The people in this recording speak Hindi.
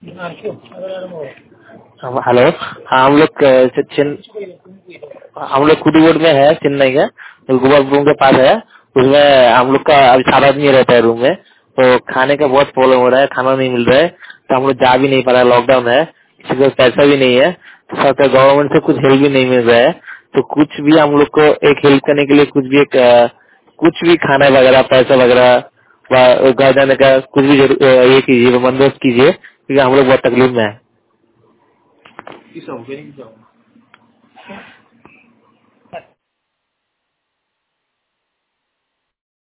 हेलो। हाँ, हम लोग कुडीवुड में है, चेन्नई का गोपालपुरम के पास है। उसमें हम लोग का अभी 7 आदमी रहता है रूम में। तो खाने का बहुत प्रॉब्लम हो रहा है, खाना नहीं मिल रहा है। तो हम लोग जा भी नहीं पा रहा है, लॉकडाउन है, किसी को पैसा भी नहीं है। तो सरकार गवर्नमेंट से कुछ हेल्प भी नहीं मिल रहा है। तो कुछ भी हम लोग को एक हेल्प करने के लिए कुछ भी खाना वगैरह, पैसा वगैरह घर जाने का कुछ भी ये कीजिए, बंदोबस्त कीजिए, क्योंकि हम लोग बहुत तकलीफ में है।